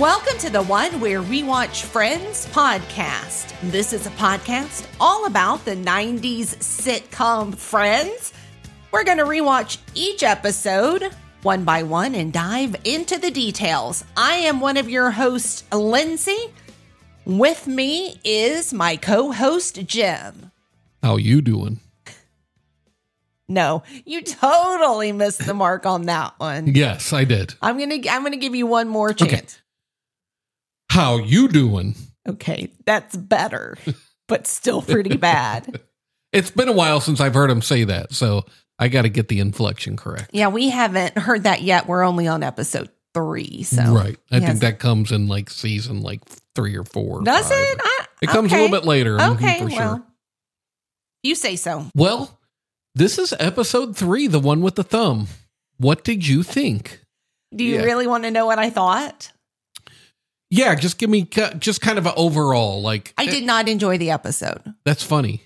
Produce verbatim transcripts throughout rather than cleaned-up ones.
Welcome to the One Where We Watch Friends podcast. This is a podcast all about the nineties sitcom Friends. We're going to rewatch each episode one by one and dive into the details. I am one of your hosts, Lindsay. With me is my co-host, Jim. How you doing? No, you totally missed the mark on that one. Yes, I did. I'm gonna I'm gonna give you one more chance. Okay. How you doing? Okay, that's better, but still pretty bad. It's been a while since I've heard him say that, so I got to get the inflection correct. Yeah, we haven't heard that yet. We're only on episode three, so right. I think has, that comes in like season like three or four. Or does five. it? I, It comes okay. a little bit later. Okay, for well, sure. You say so. Well, this is episode three, the one with the thumb. What did you think? Do you Yeah. really want to know what I thought? Yeah, just give me ca- just kind of an overall. Like I did not enjoy the episode. That's funny.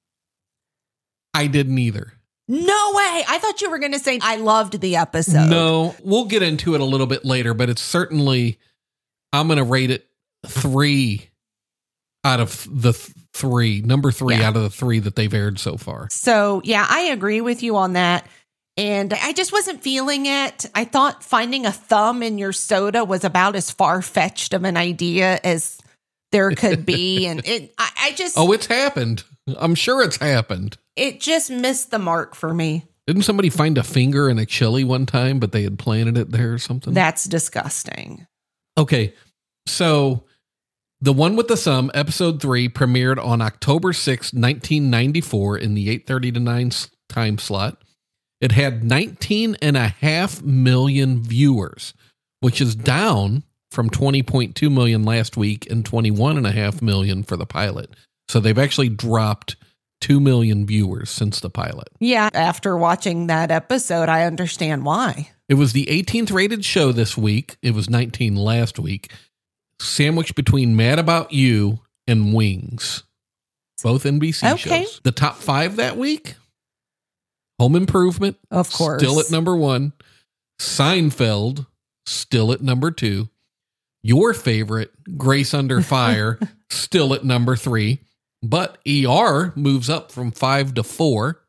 I didn't either. No way. I thought you were going to say I loved the episode. No, we'll get into it a little bit later, but it's certainly, I'm going to rate it three out of the th- three, number three Yeah. out of the three that they've aired so far. So, yeah, I agree with you on that. And I just wasn't feeling it. I thought finding a thumb in your soda was about as far-fetched of an idea as there could be. And it, I, I just, Oh, it's happened. I'm sure it's happened. it just missed the mark for me. Didn't somebody find a finger in a chili one time, but they had planted it there or something? That's disgusting. Okay, so the one with the thumb, episode three, premiered on October sixth, nineteen ninety-four in the eight thirty to nine s- time slot. It had nineteen and a half million viewers, which is down from twenty point two million last week and twenty-one and a half million for the pilot. So they've actually dropped two million viewers since the pilot. Yeah, after watching that episode, I understand why. It was the eighteenth rated show this week. It was nineteen last week. Sandwiched between Mad About You and Wings. Both N B C Okay. shows. The top five that week? Home Improvement. Of course. Still at number one. Seinfeld. Still at number two. Your favorite, Grace Under Fire. Still at number three. But E R moves up from five to four.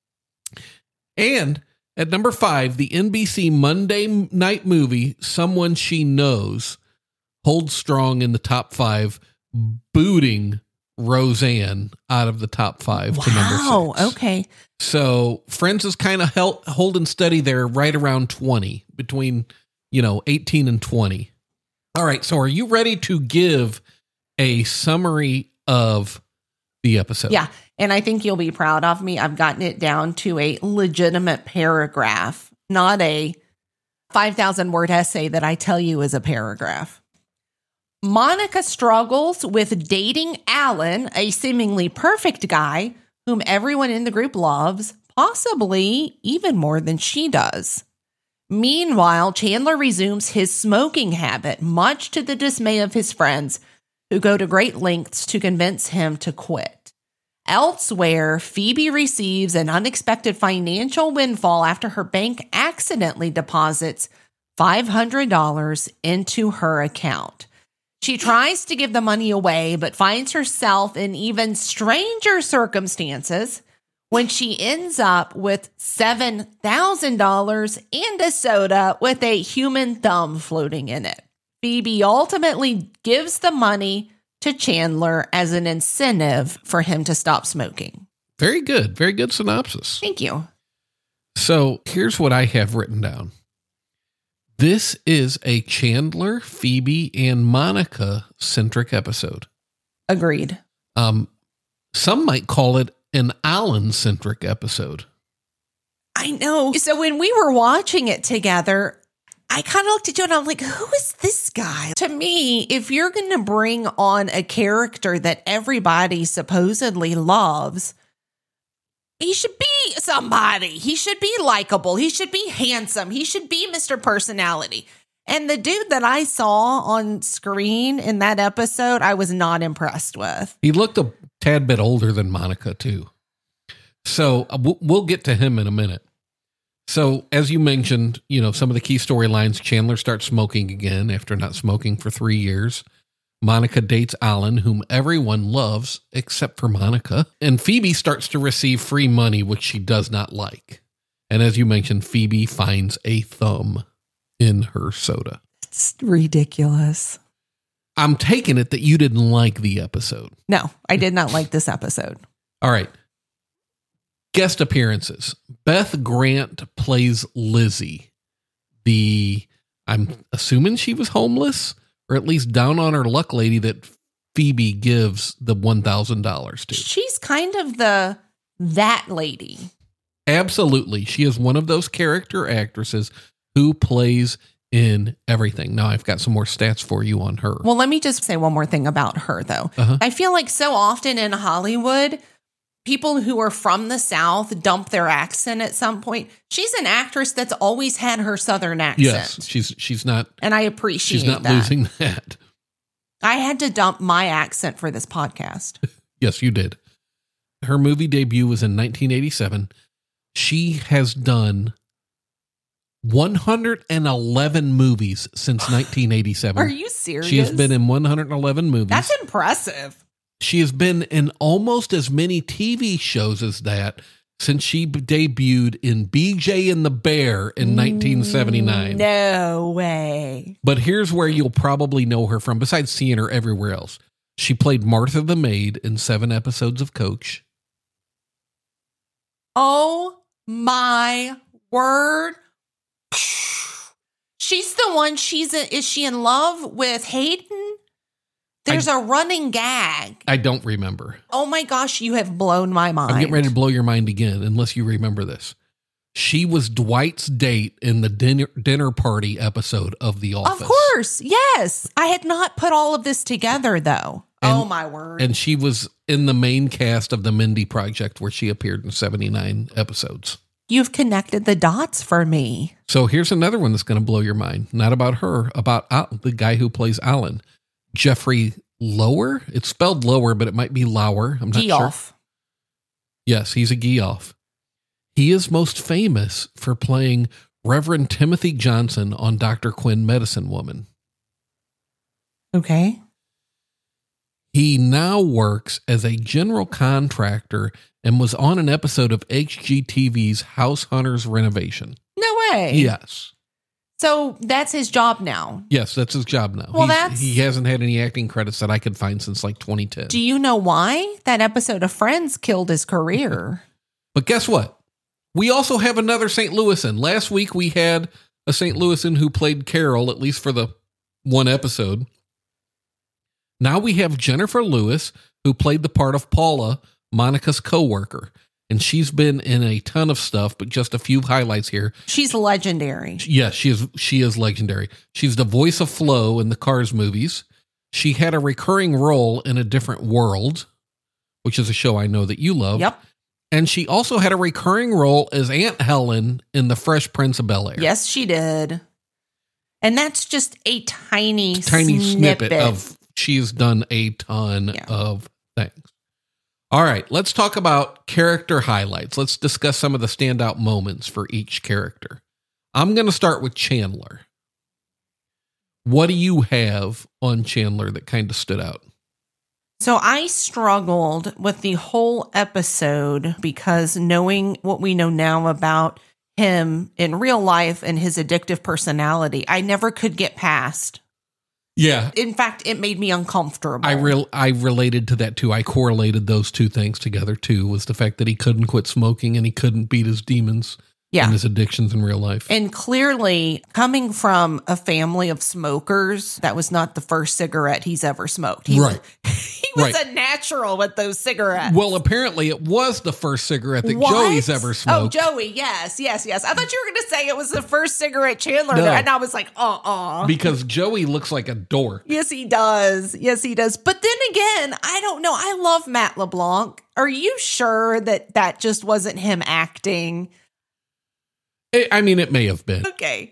And at number five, the N B C Monday night movie, Someone She Knows, holds strong in the top five, booting Roseanne out of the top five to number six. Wow, okay. So Friends is kind of held, holding steady there right around twenty, between, you know, eighteen and twenty. All right, so are you ready to give a summary of the episode? Yeah, and I think you'll be proud of me. I've gotten it down to a legitimate paragraph, not a five thousand word essay that I tell you is a paragraph. Monica struggles with dating Alan, a seemingly perfect guy whom everyone in the group loves, possibly even more than she does. Meanwhile, Chandler resumes his smoking habit, much to the dismay of his friends, who go to great lengths to convince him to quit. Elsewhere, Phoebe receives an unexpected financial windfall after her bank accidentally deposits five hundred dollars into her account. She tries to give the money away, but finds herself in even stranger circumstances when she ends up with seven thousand dollars and a soda with a human thumb floating in it. Phoebe ultimately gives the money to Chandler as an incentive for him to stop smoking. Very good. Very good synopsis. Thank you. So here's what I have written down. This is a Chandler, Phoebe, and Monica centric episode. Agreed. Um, some might call it an Alan centric episode. I know. So when we were watching it together, I kind of looked at you and I'm like, who is this guy? To me, if you're going to bring on a character that everybody supposedly loves, he should be somebody. He should be likable. He should be handsome. He should be Mister Personality. And the dude that I saw on screen in that episode, I was not impressed with. He looked a tad bit older than Monica, too. So uh, we'll get to him in a minute. So, as you mentioned, you know, some of the key storylines, Chandler starts smoking again after not smoking for three years. Monica dates Alan, whom everyone loves except for Monica. And Phoebe starts to receive free money, which she does not like. And as you mentioned, Phoebe finds a thumb in her soda. It's ridiculous. I'm taking it that you didn't like the episode. No, I did not like this episode. All right. Guest appearances. Beth Grant plays Lizzie. The, I'm assuming she was homeless, or at least down on her luck lady that Phoebe gives the one thousand dollars to. She's kind of the, that lady. Absolutely. She is one of those character actresses who plays in everything. Now I've got some more stats for you on her. Well, let me just say one more thing about her, though. Uh-huh. I feel like so often in Hollywood, people who are from the South dump their accent at some point. She's an actress that's always had her Southern accent. Yes, she's she's not, and I appreciate she's not that. losing that. I had to dump my accent for this podcast. Yes, you did. Her movie debut was in nineteen eighty-seven. She has done one hundred eleven movies since nineteen eighty-seven. Are you serious? She has been in one hundred eleven movies. That's impressive. She has been in almost as many T V shows as that since she debuted in B J and the Bear in nineteen seventy-nine. No way. But here's where you'll probably know her from, besides seeing her everywhere else. She played Martha the maid in seven episodes of Coach. Oh my word. She's the one, she's a, is she in love with Hayden? There's I, a running gag. I don't remember. Oh my gosh, you have blown my mind. I'm getting ready to blow your mind again, unless you remember this. She was Dwight's date in the dinner dinner party episode of The Office. Of course, yes. I had not put all of this together, though. And, oh my word. And she was in the main cast of The Mindy Project, where she appeared in seventy-nine episodes. You've connected the dots for me. So here's another one that's going to blow your mind. Not about her, about Al- the guy who plays Alan. Jeffrey Lower? It's spelled Lower, but it might be Lauer. I'm not Geoff. sure. Yes, he's a Geoff. He is most famous for playing Reverend Timothy Johnson on Doctor Quinn, Medicine Woman. Okay. He now works as a general contractor and was on an episode of H G T V's House Hunters Renovation. No way. Yes. So that's his job now. Yes, that's his job now. Well, He's, that's... He hasn't had any acting credits that I could find since like twenty ten. Do you know why? That episode of Friends killed his career. But guess what? We also have another Saint Louisan. Last week we had a Saint Louisan who played Carol, at least for the one episode. Now we have Jennifer Lewis, who played the part of Paula, Monica's coworker. And she's been in a ton of stuff, but just a few highlights here. She's legendary. Yes, she is. She is legendary. She's the voice of Flo in the Cars movies. She had a recurring role in A Different World, which is a show I know that you love. Yep. And she also had a recurring role as Aunt Helen in The Fresh Prince of Bel-Air. Yes, she did. And that's just a tiny, tiny snippet, snippet of she's done a ton yeah. of things. All right, let's talk about character highlights. Let's discuss some of the standout moments for each character. I'm going to start with Chandler. What do you have on Chandler that kind of stood out? So I struggled with the whole episode because knowing what we know now about him in real life and his addictive personality, I never could get past. Yeah. In fact, it made me uncomfortable. I real I related to that too. I correlated those two things together too, was the fact that he couldn't quit smoking and he couldn't beat his demons yeah. and his addictions in real life. And clearly, coming from a family of smokers, that was not the first cigarette he's ever smoked. He right. Was, he was right. a natural with those cigarettes. Well, apparently it was the first cigarette that what? Joey's ever smoked. Oh, Joey, yes, yes, yes. I thought you were going to say it was the first cigarette Chandler, no. and I was like, uh-uh. Because Joey looks like a dork. Yes, he does. Yes, he does. But then again, I don't know. I love Matt LeBlanc. Are you sure that that just wasn't him acting? I mean, it may have been. Okay.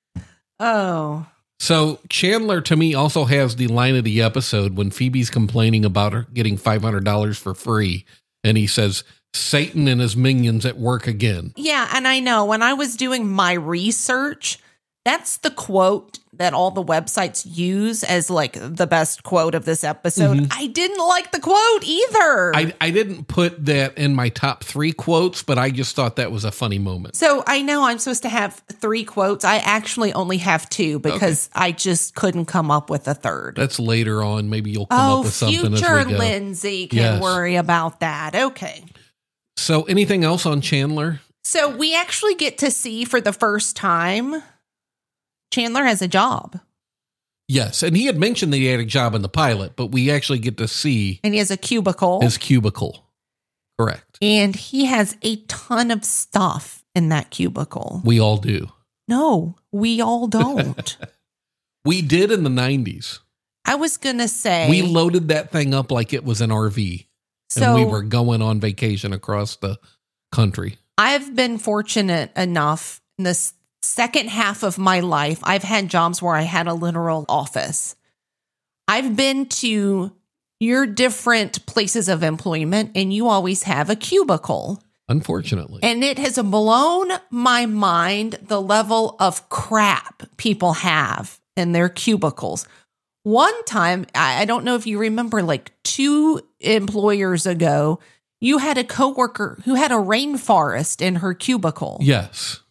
Oh. So Chandler, to me, also has the line of the episode when Phoebe's complaining about her getting five hundred dollars for free. And he says, Satan and his minions at work again. Yeah, and I know when I was doing my research, that's the quote that all the websites use as like the best quote of this episode. Mm-hmm. I didn't like the quote either. I, I didn't put that in my top three quotes, but I just thought that was a funny moment. So I know I'm supposed to have three quotes. I actually only have two because okay. I just couldn't come up with a third. That's later on. Maybe you'll come oh, up with something future as we go. Lindsay can yes. worry about that. Okay. So anything else on Chandler? So we actually get to see for the first time Chandler has a job. Yes, and he had mentioned that he had a job in the pilot, but we actually get to see... And he has a cubicle. His cubicle. Correct. And he has a ton of stuff in that cubicle. We all do. No, we all don't. We did in the nineties. I was going to say... We loaded that thing up like it was an R V. So, and we were going on vacation across the country. I've been fortunate enough in this second half of my life, I've had jobs where I had a literal office. I've been to your different places of employment, and you always have a cubicle. Unfortunately. And it has blown my mind the level of crap people have in their cubicles. One time, I don't know if you remember, like two employers ago, you had a coworker who had a rainforest in her cubicle. Yes.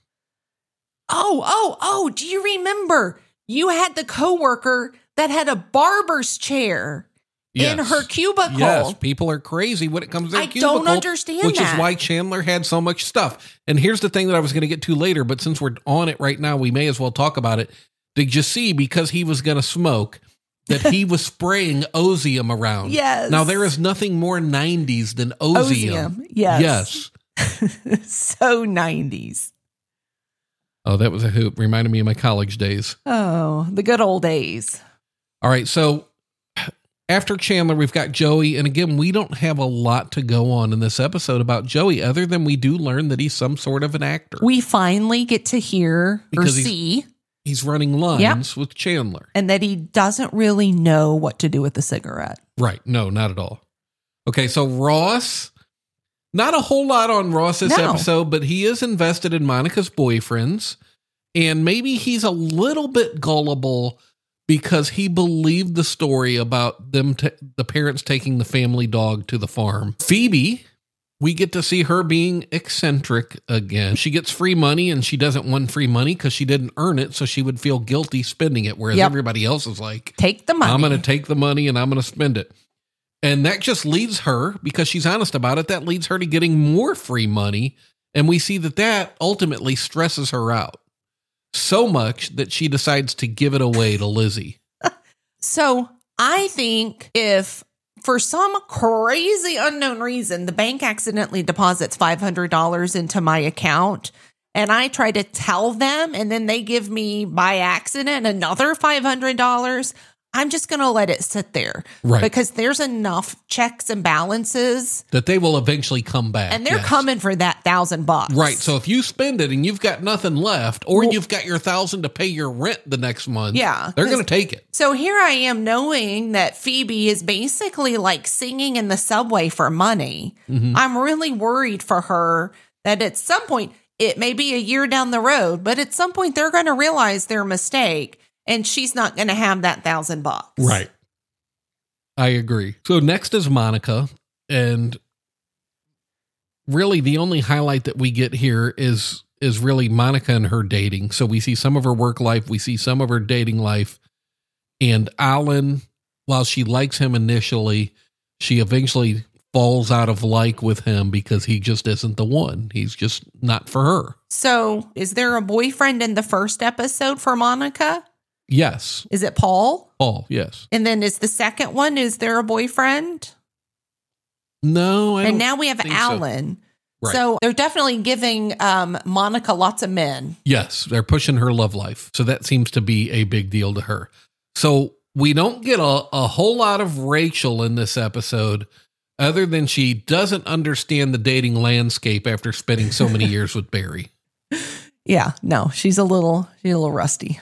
Oh, oh, oh, do you remember? You had the coworker that had a barber's chair yes. in her cubicle. Yes, people are crazy when it comes to their I cubicle. I don't understand which that. Which is why Chandler had so much stuff. And here's the thing that I was going to get to later, but since we're on it right now, we may as well talk about it. Did you see, because he was going to smoke, that he was spraying Ozium around? Yes. Now, there is nothing more nineties than Ozium. Ozium, yes. Yes. So nineties. Oh, that was a hoop. Reminded me of my college days. Oh, the good old days. All right. So after Chandler, we've got Joey. And again, we don't have a lot to go on in this episode about Joey, other than we do learn that he's some sort of an actor. We finally get to hear because or see. He's, he's running lines yep. with Chandler. And that he doesn't really know what to do with the cigarette. Right. No, not at all. Okay. So Ross... Not a whole lot on Ross this no. episode, but he is invested in Monica's boyfriends. And maybe he's a little bit gullible because he believed the story about them, t- the parents taking the family dog to the farm. Phoebe, we get to see her being eccentric again. She gets free money and she doesn't want free money because she didn't earn it. So she would feel guilty spending it. Whereas yep. everybody else is like, take the money. I'm going to take the money and I'm going to spend it. And that just leads her, because she's honest about it, that leads her to getting more free money. And we see that that ultimately stresses her out so much that she decides to give it away to Lizzie. So I think if for some crazy unknown reason, the bank accidentally deposits five hundred dollars into my account and I try to tell them and then they give me by accident another five hundred dollars, I'm just going to let it sit there. Right. Because there's enough checks and balances. That they will eventually come back. And they're yes. coming for that thousand bucks. Right. So if you spend it and you've got nothing left, or well, you've got your thousand to pay your rent the next month, yeah, they're going to take it. So here I am knowing that Phoebe is basically like singing in the subway for money. Mm-hmm. I'm really worried for her that at some point, it may be a year down the road, but at some point they're going to realize their mistake. And she's not going to have that thousand bucks. Right. I agree. So next is Monica. And really the only highlight that we get here is, is really Monica and her dating. So we see some of her work life. We see some of her dating life. And Alan, while she likes him initially, she eventually falls out of like with him because he just isn't the one. He's just not for her. So is there a boyfriend in the first episode for Monica? Yes. Is it Paul? Paul, yes. And then is the second one, is there a boyfriend? No, I And don't now we have think Alan. So. Right. So they're definitely giving um, Monica lots of men. Yes, they're pushing her love life. So that seems to be a big deal to her. So we don't get a, a whole lot of Rachel in this episode, other than she doesn't understand the dating landscape after spending so many years with Barry. Yeah, no, she's a little, she's a little rusty.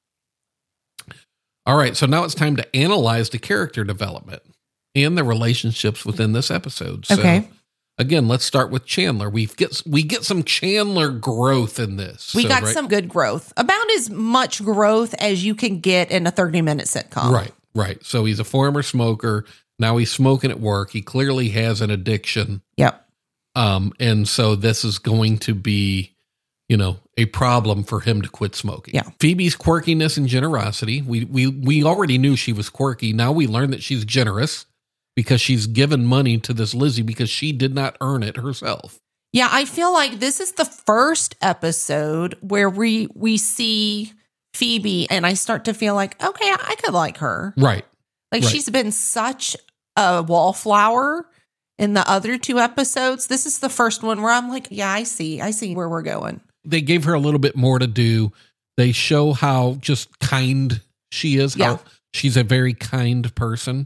All right, so now it's time to analyze the character development and the relationships within this episode. So okay. again, let's start with Chandler. We get we get some Chandler growth in this. We so, got right? some good growth, about as much growth as you can get in a thirty-minute sitcom. Right, right. So he's a former smoker. Now he's smoking at work. He clearly has an addiction. Yep. Um, and so this is going to be, you know, a problem for him to quit smoking. Yeah. Phoebe's quirkiness and generosity. We we we already knew she was quirky. Now we learn that she's generous because she's given money to this Lizzie because she did not earn it herself. Yeah, I feel like this is the first episode where we we see Phoebe and I start to feel like, okay, I could like her. Right. Like right. she's been such a wallflower in the other two episodes. This is the first one where I'm like, yeah, I see. I see where we're going. They gave her a little bit more to do. They show how just kind she is. Yeah. How she's a very kind person.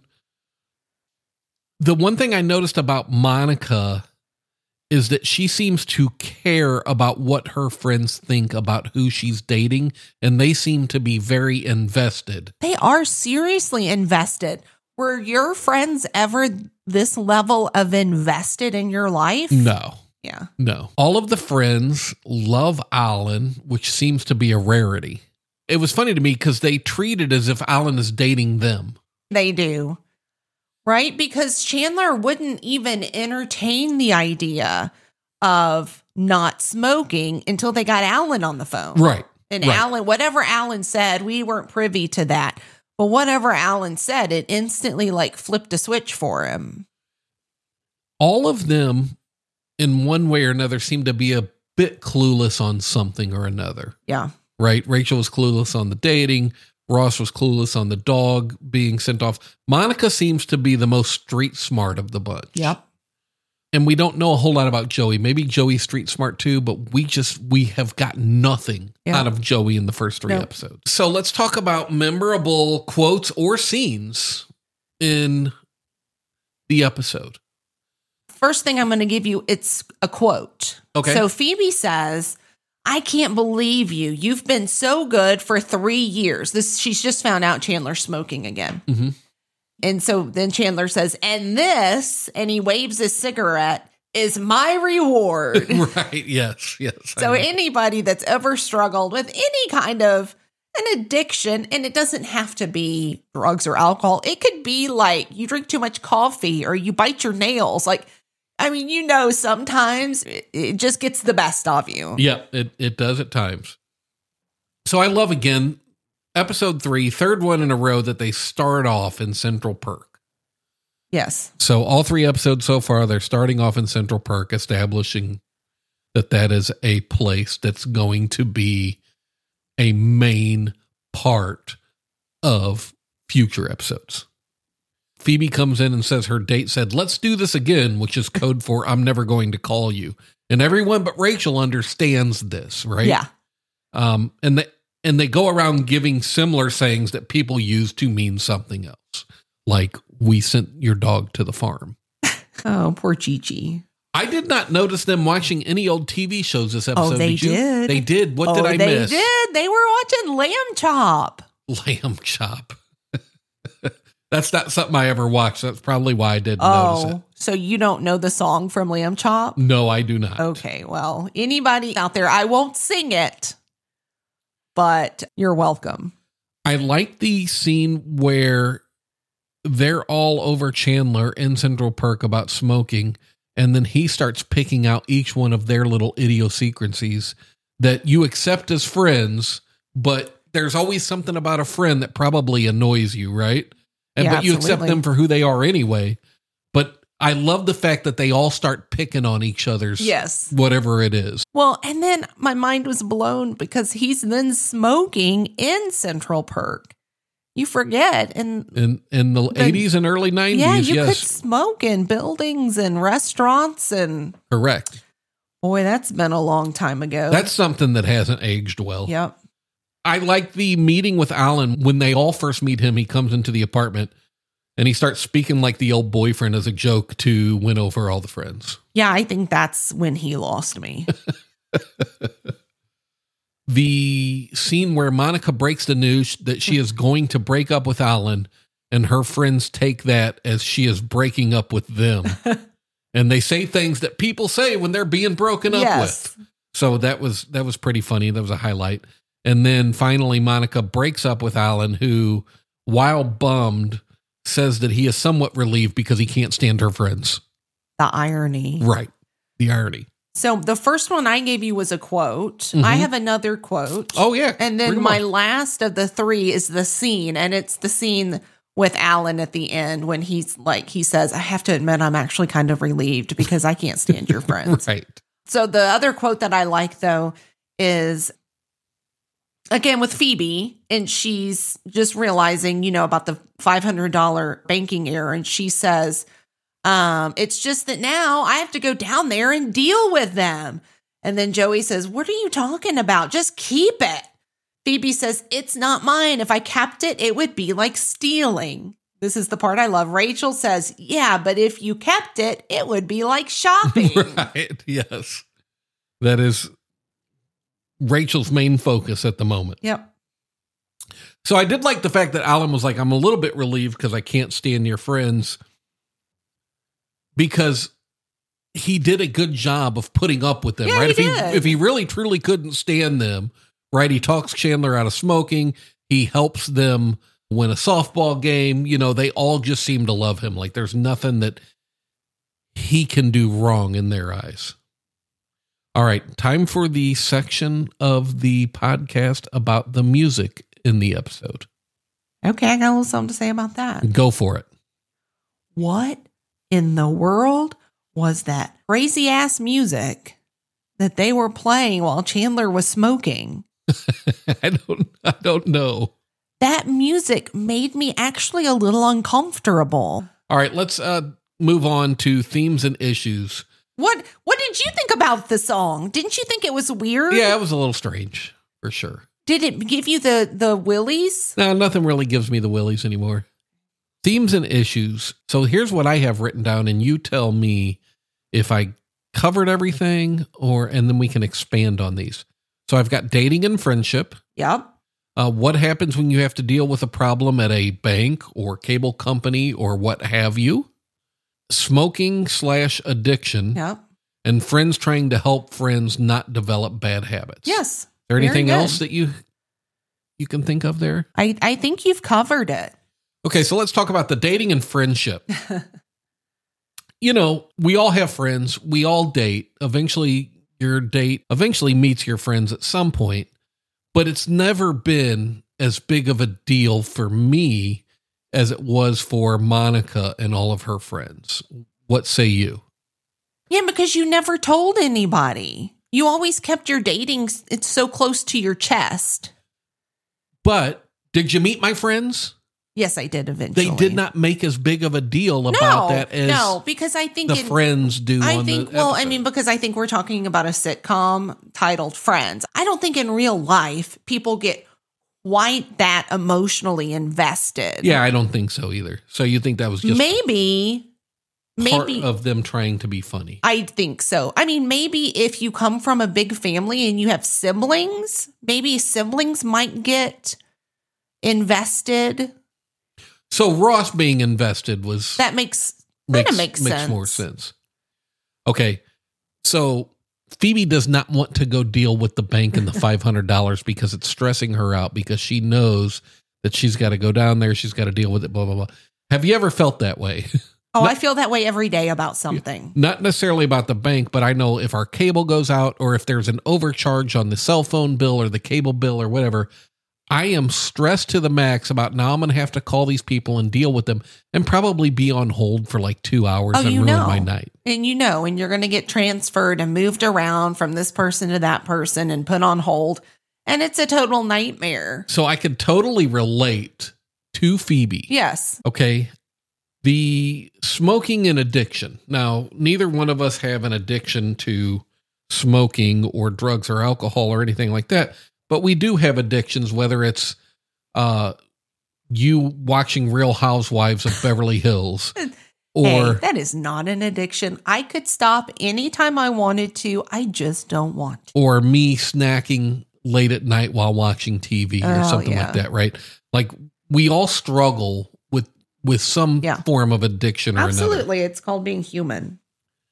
The one thing I noticed about Monica is that she seems to care about what her friends think about who she's dating, and they seem to be very invested. They are seriously invested. Were your friends ever this level of invested in your life? No. Yeah. No. All of the friends love Alan, which seems to be a rarity. It was funny to me because they treat it as if Alan is dating them. They do. Right? Because Chandler wouldn't even entertain the idea of not smoking until they got Alan on the phone. Right. And right. Alan, whatever Alan said, we weren't privy to that. But whatever Alan said, it instantly like flipped a switch for him. All of them, in one way or another, seem to be a bit clueless on something or another. Yeah. Right? Rachel was clueless on the dating. Ross was clueless on the dog being sent off. Monica seems to be the most street smart of the bunch. Yep. And we don't know a whole lot about Joey. Maybe Joey's street smart too, but we just, we have got nothing yeah. out of Joey in the first three nope. episodes. So let's talk about memorable quotes or scenes in the episode. First thing I'm going to give you, it's a quote. Okay. So Phoebe says, I can't believe you. You've been so good for three years. This she's just found out Chandler's smoking again. Mm-hmm. And so then Chandler says, and this, and he waves his cigarette, is my reward. Right. Yes. Yes. So anybody that's ever struggled with any kind of an addiction, and it doesn't have to be drugs or alcohol. It could be like you drink too much coffee or you bite your nails. Like, I mean, you know, sometimes it just gets the best of you. Yeah, it, it does at times. So I love, again, episode three, third one in a row that they start off in Central Perk. Yes. So all three episodes so far, they're starting off in Central Perk, establishing that that is a place that's going to be a main part of future episodes. Phoebe comes in and says her date said, let's do this again, which is code for I'm never going to call you. And everyone but Rachel understands this, right? Yeah. Um, and, they, and they go around giving similar sayings that people use to mean something else. Like, we sent your dog to the farm. Oh, poor Chi-Chi. I did not notice them watching any old T V shows this episode. Oh, they did. You? did. They did. What oh, did I they miss? They did. They were watching Lamb Chop. Lamb Chop. That's not something I ever watched. That's probably why I didn't oh, notice it. So you don't know the song from Lamb Chop? No, I do not. Okay, well, anybody out there, I won't sing it, but you're welcome. I like the scene where they're all over Chandler in Central Perk about smoking, and then he starts picking out each one of their little idiosyncrasies that you accept as friends, but there's always something about a friend that probably annoys you, right? And Yeah, but you absolutely. accept them for who they are anyway. But I love the fact that they all start picking on each other's Yes. whatever it is. Well, and then my mind was blown because he's then smoking in Central Perk. You forget. And In in the eighties and early nineties, yeah, you yes. could smoke in buildings and restaurants. And Correct. boy, that's been a long time ago. That's something that hasn't aged well. Yep. I like the meeting with Alan. When they all first meet him, he comes into the apartment and he starts speaking like the old boyfriend as a joke to win over all the friends. Yeah, I think that's when he lost me. The scene where Monica breaks the news that she is going to break up with Alan, and her friends take that as she is breaking up with them. And they say things that people say when they're being broken up Yes. with. So that was that was pretty funny. That was a highlight. And then finally, Monica breaks up with Alan, who, while bummed, says that he is somewhat relieved because he can't stand her friends. The irony. Right. The irony. So the first one I gave you was a quote. Mhm. I have another quote. Oh, yeah. And then Bring 'em my on. last of the three is the scene. And it's the scene with Alan at the end when he's like, he says, I have to admit, I'm actually kind of relieved because I can't stand your friends. Right. So the other quote that I like, though, is again with Phoebe, and she's just realizing, you know, about the five hundred dollars banking error. And she says, um, it's just that now I have to go down there and deal with them. And then Joey says, what are you talking about? Just keep it. Phoebe says, it's not mine. If I kept it, it would be like stealing. This is the part I love. Rachel says, yeah, but if you kept it, it would be like shopping. Right. Yes. That is Rachel's main focus at the moment. Yep. So I did like the fact that Alan was like, I'm a little bit relieved because I can't stand your friends, because he did a good job of putting up with them, Yeah, right? he if did. he if he really truly couldn't stand them, right? He talks Chandler out of smoking. He helps them win a softball game. You know, they all just seem to love him. Like there's nothing that he can do wrong in their eyes. All right, time for the section of the podcast about the music in the episode. Okay, I got a little something to say about that. Go for it. What in the world was that crazy ass music that they were playing while Chandler was smoking? I don't I don't know. That music made me actually a little uncomfortable. All right, let's uh, move on to themes and issues. What what did you think about the song? Didn't you think it was weird? Yeah, it was a little strange, for sure. Did it give you the the willies? No, nothing really gives me the willies anymore. Themes and issues. So here's what I have written down, and you tell me if I covered everything, or and then we can expand on these. So I've got dating and friendship. Yep. Uh, what happens when you have to deal with a problem at a bank or cable company or what have you? Smoking slash addiction. Yep. And friends trying to help friends not develop bad habits. Yes. Is there Very anything good. else that you you can think of there? I, I think you've covered it. Okay, so let's talk about the dating and friendship. You know, we all have friends. We all date. Eventually, your date eventually meets your friends at some point. But it's never been as big of a deal for me as it was for Monica and all of her friends. What say you? Yeah, because you never told anybody. You always kept your dating, it's so close to your chest. But did you meet my friends? Yes, I did eventually. They did not make as big of a deal no, about that as no, because I think the in- friends do. I on think, the well, I episode. mean, because I think we're talking about a sitcom titled Friends. I don't think in real life people get quite that emotionally invested. Yeah, I don't think so either. So you think that was just maybe, part maybe of them trying to be funny? I think so. I mean, maybe if you come from a big family and you have siblings, maybe siblings might get invested. So Ross being invested was That makes kind makes, of makes, makes sense. more sense. Okay, so Phoebe does not want to go deal with the bank and the five hundred dollars because it's stressing her out, because she knows that she's got to go down there. She's got to deal with it, blah, blah, blah. Have you ever felt that way? Oh, Not- I feel that way every day about something. Not necessarily about the bank, but I know if our cable goes out or if there's an overcharge on the cell phone bill or the cable bill or whatever, I am stressed to the max about now I'm going to have to call these people and deal with them and probably be on hold for like two hours Oh, and you ruin know. my night. And you know, and you're going to get transferred and moved around from this person to that person and put on hold. And it's a total nightmare. So I could totally relate to Phoebe. Yes. Okay. The smoking and addiction. Now, neither one of us have an addiction to smoking or drugs or alcohol or anything like that, but we do have addictions, whether it's uh, you watching Real Housewives of Beverly Hills or Hey, that is not an addiction. I could stop anytime I wanted to. I just don't want to. or me snacking late at night while watching T V or Oh, something yeah. like that, right? Like we all struggle with with some Yeah. form of addiction or another. Absolutely. It's called being human.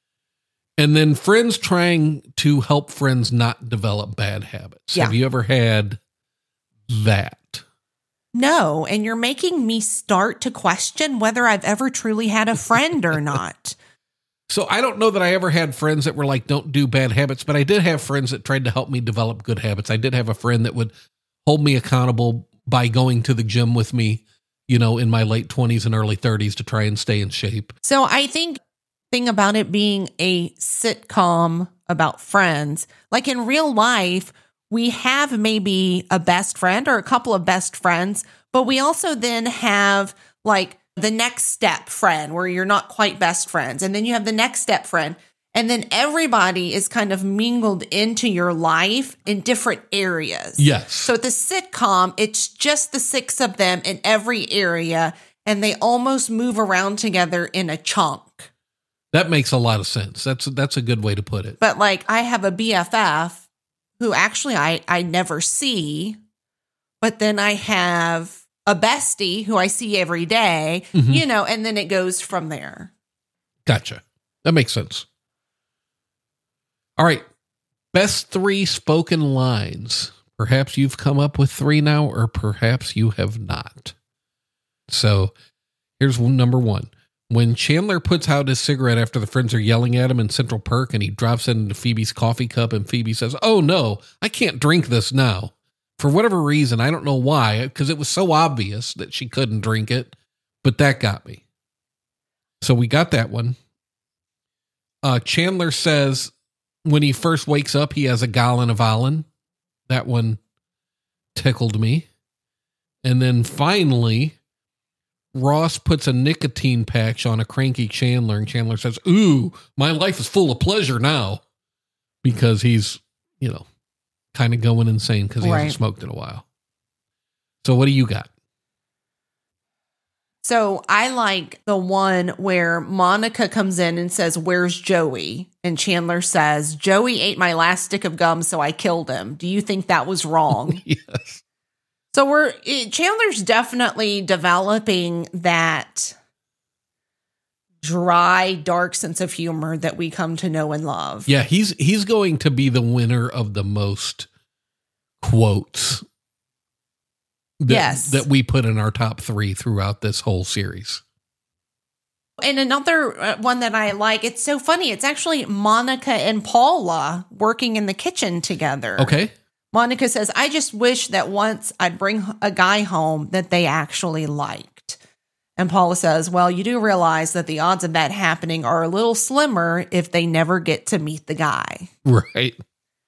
And then friends trying to help friends not develop bad habits. Yeah. Have you ever had that? No, and you're making me start to question whether I've ever truly had a friend or not. So I don't know that I ever had friends that were like, don't do bad habits, but I did have friends that tried to help me develop good habits. I did have a friend that would hold me accountable by going to the gym with me, you know, in my late twenties and early thirties to try and stay in shape. So I think the thing about it being a sitcom about friends, like in real life, we have maybe a best friend or a couple of best friends, but we also then have like the next step friend where you're not quite best friends. And then you have the next step friend. And then everybody is kind of mingled into your life in different areas. Yes. So the sitcom, it's just the six of them in every area, and they almost move around together in a chunk. That makes a lot of sense. That's that's a good way to put it. But like I have a B F F who actually I, I never see, but then I have a bestie who I see every day, mm-hmm. you know, and then it goes from there. Gotcha. That makes sense. All right. Best three spoken lines. Perhaps you've come up with three now, or perhaps you have not. So here's number one. When Chandler puts out his cigarette after the friends are yelling at him in Central Perk and he drops it into Phoebe's coffee cup and Phoebe says, oh no, I can't drink this now. For whatever reason, I don't know why, because it was so obvious that she couldn't drink it, but that got me. So we got that one. Uh, Chandler says when he first wakes up, he has a gallon of Allen. That one tickled me. And then finally, Ross puts a nicotine patch on a cranky Chandler, and Chandler says, ooh, my life is full of pleasure now. Because he's, you know, kind of going insane because he right. hasn't smoked in a while. So what do you got? So I like the one where Monica comes in and says, where's Joey? And Chandler says, Joey ate my last stick of gum, so I killed him. Do you think that was wrong? Yes. So we're it, Chandler's definitely developing that dry, dark sense of humor that we come to know and love. Yeah, he's he's going to be the winner of the most quotes that, yes. that we put in our top three throughout this whole series. And another one that I like, it's so funny. It's actually Monica and Paula working in the kitchen together. Okay. Monica says, I just wish that once I'd bring a guy home that they actually liked. And Paula says, well, you do realize that the odds of that happening are a little slimmer if they never get to meet the guy. Right.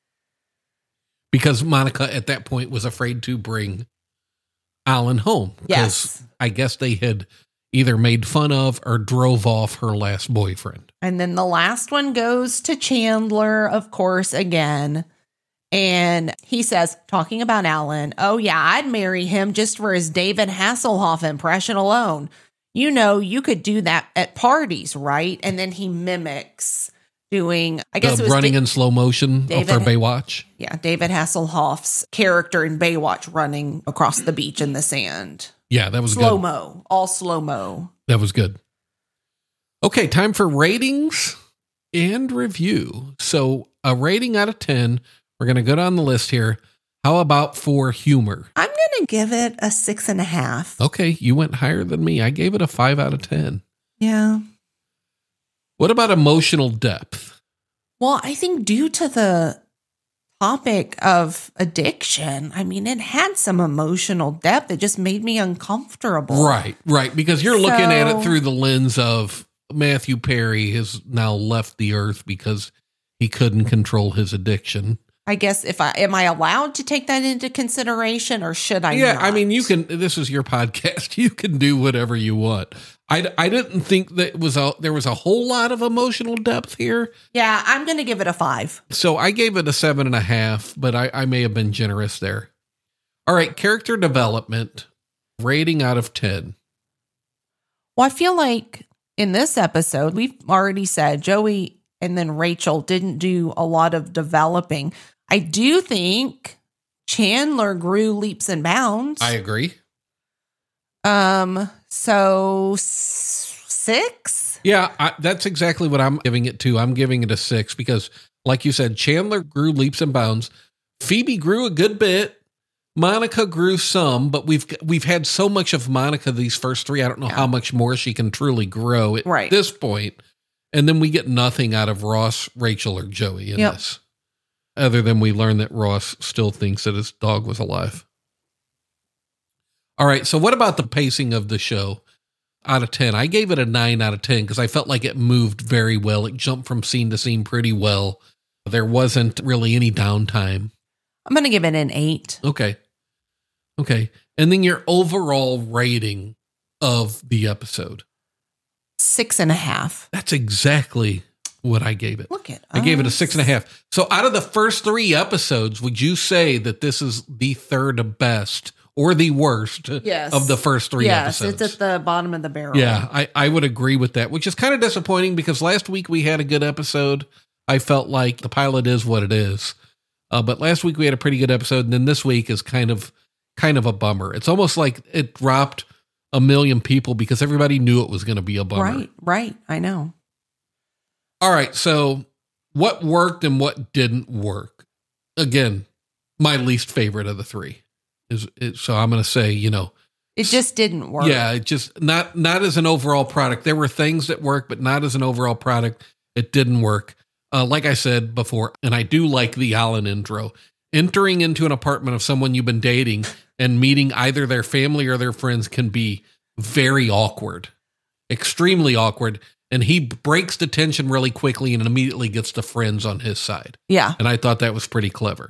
Because Monica at that point was afraid to bring Alan home. Yes. I guess they had either made fun of or drove off her last boyfriend. And then the last one goes to Chandler, of course, again. And he says, talking about Alan, oh yeah, I'd marry him just for his David Hasselhoff impression alone. You know, you could do that at parties, right? And then he mimics doing, I guess the it was running da- in slow motion David, for Baywatch. Yeah, David Hasselhoff's character in Baywatch running across the beach in the sand. Yeah, that was slow good. Slow-mo, all slow-mo. That was good. Okay, time for ratings and review. So a rating out of ten. We're going to go down the list here. How about for humor? I'm going to give it a six and a half. Okay, you went higher than me. I gave it a five out of ten. Yeah. What about emotional depth? Well, I think due to the topic of addiction, I mean, it had some emotional depth. It just made me uncomfortable. Right, right. Because you're So- looking at it through the lens of Matthew Perry has now left the earth because he couldn't control his addiction. I guess if I, am I allowed to take that into consideration or should I Yeah, not? I mean, you can, this is your podcast. You can do whatever you want. I, I didn't think that it was a, there was a whole lot of emotional depth here. Yeah, I'm going to give it a five. So I gave it a seven and a half, but I, I may have been generous there. All right. Character development rating out of ten. Well, I feel like in this episode, we've already said Joey and then Rachel didn't do a lot of developing. I do think Chandler grew leaps and bounds. I agree. Um, so s- six. Yeah, I, that's exactly what I'm giving it to. I'm giving it a six because, like you said, Chandler grew leaps and bounds. Phoebe grew a good bit. Monica grew some, but we've we've had so much of Monica these first three. I don't know yeah. how much more she can truly grow at right. this point. And then we get nothing out of Ross, Rachel, or Joey in yep. this, other than we learn that Ross still thinks that his dog was alive. All right, so what about the pacing of the show? Out of ten, I gave it a nine out of ten because I felt like it moved very well. It jumped from scene to scene pretty well. There wasn't really any downtime. I'm going to give it an eight. Okay. Okay. And then your overall rating of the episode? Six and a half. That's exactly what I gave it. Look at I us. gave it a six and a half. So out of the first three episodes, would you say that this is the third best or the worst yes. of the first three yes, episodes? Yes, it's at the bottom of the barrel. Yeah, I, I would agree with that, which is kind of disappointing because last week we had a good episode. I felt like the pilot is what it is. Uh, but last week we had a pretty good episode, and then this week is kind of kind of a bummer. It's almost like it dropped a million people because everybody knew it was going to be a bummer. Right, right. I know. All right, so what worked and what didn't work? Again, my least favorite of the three. Is, is so I'm going to say, you know, it just didn't work. Yeah, it just not not as an overall product. There were things that worked, but not as an overall product. It didn't work. Uh, like I said before, and I do like the Alan intro. Entering into an apartment of someone you've been dating and meeting either their family or their friends can be very awkward, extremely awkward. And he breaks the tension really quickly and immediately gets the friends on his side. Yeah. And I thought that was pretty clever.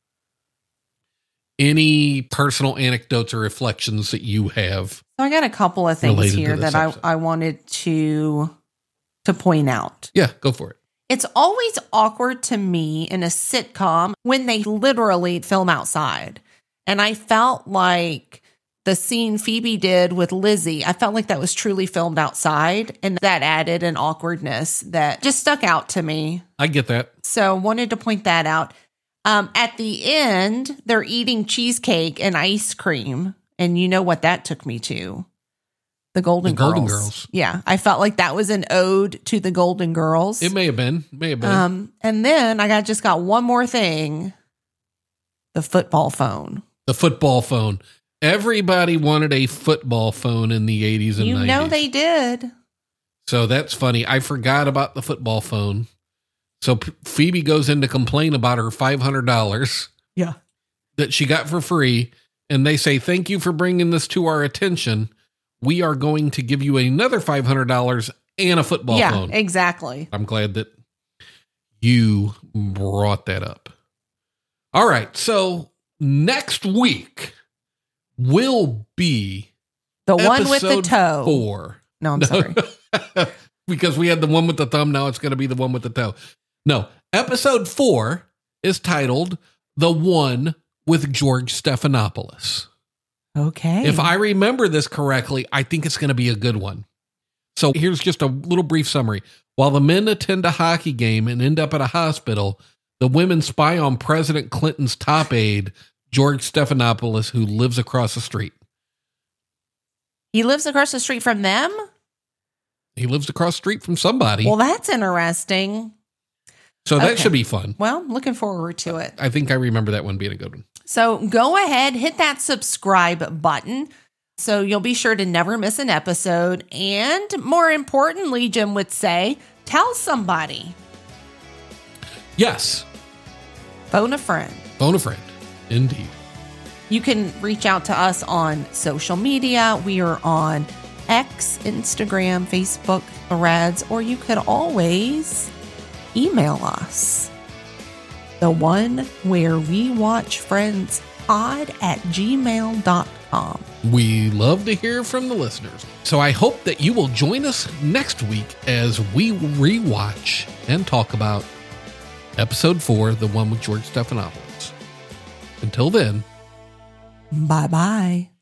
Any personal anecdotes or reflections that you have? So I got a couple of things here that I, I wanted to to point out. Yeah, go for it. It's always awkward to me in a sitcom when they literally film outside. And I felt like the scene Phoebe did with Lizzie, I felt like that was truly filmed outside. And that added an awkwardness that just stuck out to me. I get that. So wanted to point that out. Um, at the end, they're eating cheesecake and ice cream. And you know what that took me to? The Golden the Girls. Golden Girls. Yeah. I felt like that was an ode to the Golden Girls. It may have been. May have been. Um, and then I got just got one more thing. The football phone. The football phone. Everybody wanted a football phone in the eighties and you nineties. You know they did. So that's funny. I forgot about the football phone. So P- Phoebe goes in to complain about her five hundred dollars. Yeah. That she got for free. And they say, thank you for bringing this to our attention. We are going to give you another five hundred dollars and a football yeah, phone. Yeah, exactly. I'm glad that you brought that up. All right. So next week will be the one with the toe. Four. No, I'm no. sorry. Because we had the one with the thumb. Now it's going to be the one with the toe. No, episode four is titled The One with George Stephanopoulos. Okay. If I remember this correctly, I think it's going to be a good one. So here's just a little brief summary. While the men attend a hockey game and end up at a hospital, the women spy on President Clinton's top aide, George Stephanopoulos, who lives across the street. He lives across the street from them? He lives across the street from somebody. Well, that's interesting. So that okay. should be fun. Well, looking forward to it. I think I remember that one being a good one. So go ahead, hit that subscribe button so you'll be sure to never miss an episode. And more importantly, Jim would say, tell somebody. Yes. Phone a friend. Phone a friend. Indeed. You can reach out to us on social media. We are on X, Instagram, Facebook, Threads, or you could always email us. The one where we watch friends pod at gmail dot com. We love to hear from the listeners. So I hope that you will join us next week as we rewatch and talk about episode four, the one with George Stephanopoulos. Until then, bye-bye.